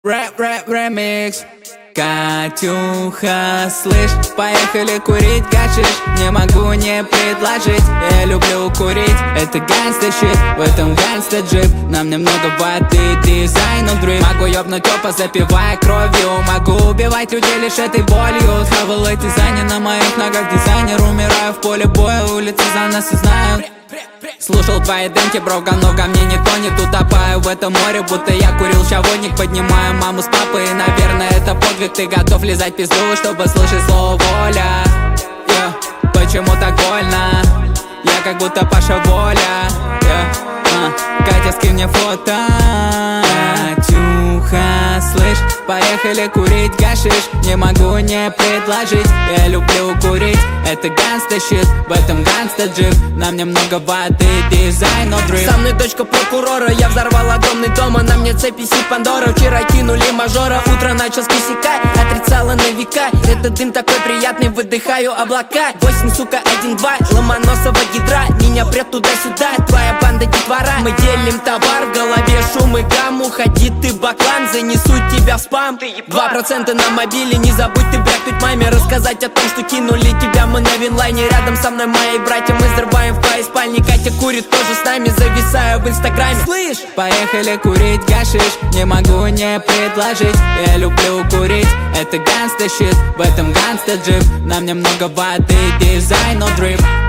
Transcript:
Ремикс. Катюха, слышь, поехали курить гашиш. Не могу не предложить, я люблю курить. Это гангста щит, в этом гангста джип. Нам немного воды, дизайн и дрip. Могу ёбнуть опа, запивая кровью. Могу убивать людей лишь этой болью. Хавал эти зани на моих ногах, дизайнер. Умираю в поле боя, улицы за нас и знают. Слушал твои демки, бро, говно ко мне не тонет. Утопаю в этом море, будто я курил чавонник. Поднимаю маму с папой, и, наверное, это подвиг. Ты готов лизать пизду, чтобы слышать слово воля? Почему так больно? Я как будто Паша Воля. Катя, скинь мне фото. Катюха, слышь, поехали курить гашиш. Не могу не предложить, я люблю курить. Это гангста щит, в этом гангста джип. Нам немного воды, дизайн, но дрip. Со мной дочка прокурора, я взорвал огромный дом, а на мне цепи си Пандора. Вчера кинули мажора, утро начал с косяка. Отрицала на века, этот дым такой приятный, выдыхаю облака. 8, сука, 1, 2, ломоносого ядра. Меня прет туда-сюда, твоя банда детвора. Мы делим товар, в голове шум и гам. Уходи ты, баклан, занесу тебя в спам. 2% на мобиле, не забудь ты брякнуть маме. Рассказать о том, что кинули тебя мы на винлайне. Рядом со мной мои братья, мы взрываем в твоей спальне. Катя курит тоже с нами, зависаю в инстаграме. Слышь, поехали курить гашиш. Не могу не предложить, я люблю курить. Это гангста щит, в этом гангста джип. Нам немного воды, дизайн, но дрip.